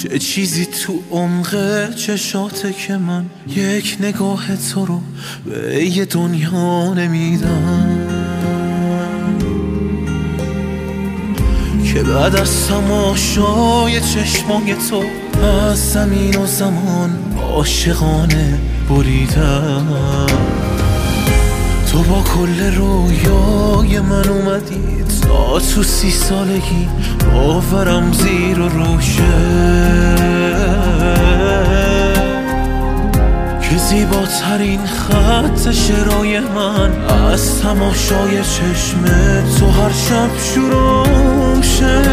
چه چیزی تو عمق چشاته که من یک نگاه تو رو به یه دنیا نمیدم، که بعد از تماشای چشمای تو از زمین و زمان عاشقانه بریدم. تو با کل رویای من اومدی تا تو 30 سالگی باورم زیر و روشه، که زیباترین خط شعرهای من از تماشای چشم تو هر شب شروع شه.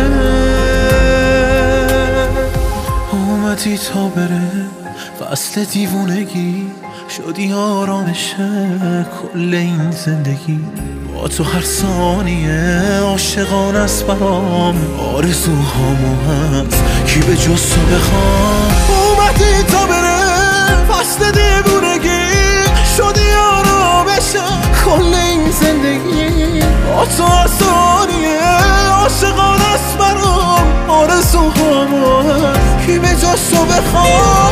اومدی تا بره فصل دیوونگی، شدی آرامش کل این زندگی. با تو هر ثانیه عاشقان است برام، آرزوهامو هست کی به جز تو بخوام. اومدی تا بره فصل دیوونگی، شدی آرامش کل این زندگی. با تو هر ثانیه عاشقان است برام، آرزوهامو هست کی به جز تو بخوام.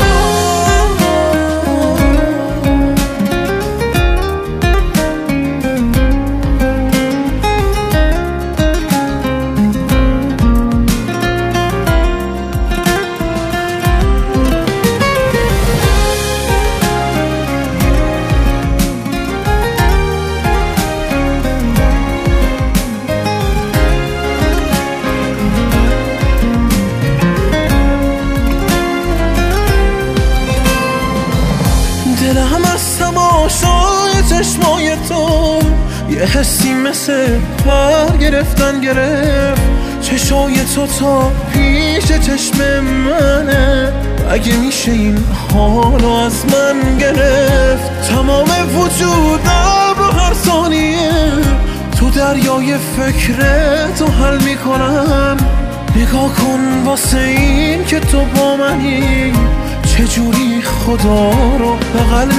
دلم از تماشای چشمای تو یه حسی مثل پر گرفتن گرفت. چشای تو تا پیش چشم منه، اگه میشه این حالو از من گرفت. تمام وجودم رو هر ثانیه تو دریای فکرتو حل میکنم. نگاه کن واسه این که تو با منی، چجوری خدا رو بغل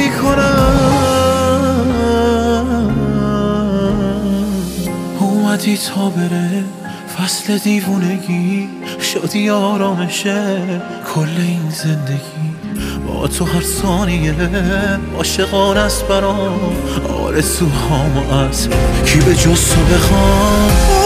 میکنم. اومدی تا بره فصل دیوونگی، شدی آرامشه کل این زندگی. با تو هر ثانیه عاشقان است برام، آرزوهامو از کی به جز تو بخوام.